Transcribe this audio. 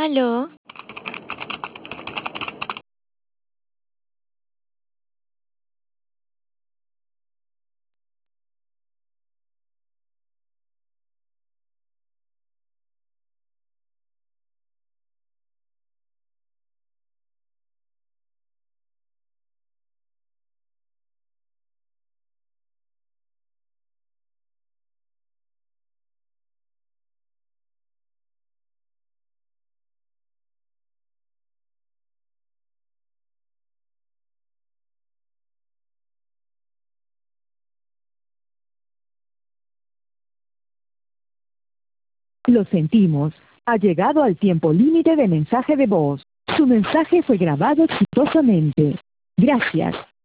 ¿Aló? Lo sentimos. Ha llegado al tiempo límite de mensaje de voz. Su mensaje fue grabado exitosamente. Gracias.